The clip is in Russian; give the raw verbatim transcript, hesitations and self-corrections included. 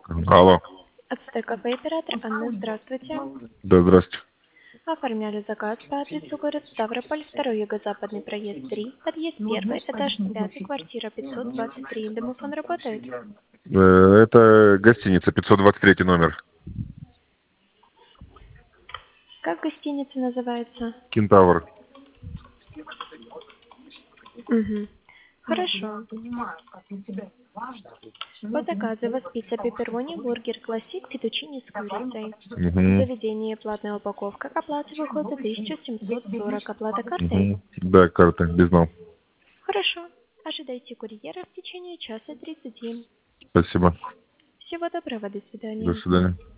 Алло. Ацтеков и оператор Анна, здравствуйте. Да, здрасте. Оформляли заказ по адресу город Ставрополь, второй юго-западный проезд три, подъезд первый, этаж пятый, квартира пятьсот двадцать три. Домофон работает? Э, Это гостиница, пятьсот двадцать третий номер. Как гостиница называется? Кентавр. Угу. Хорошо. По заказу у вас пицца пепперони, бургер классик, фетучини с курицей. В Угу. заведении платная упаковка. К оплате выходит тысяча семьсот сорок. Оплата картой? Угу. Да, карта, без нал. Хорошо. Ожидайте курьера в течение часа тридцати. Спасибо. Всего доброго, до До свидания. свидания.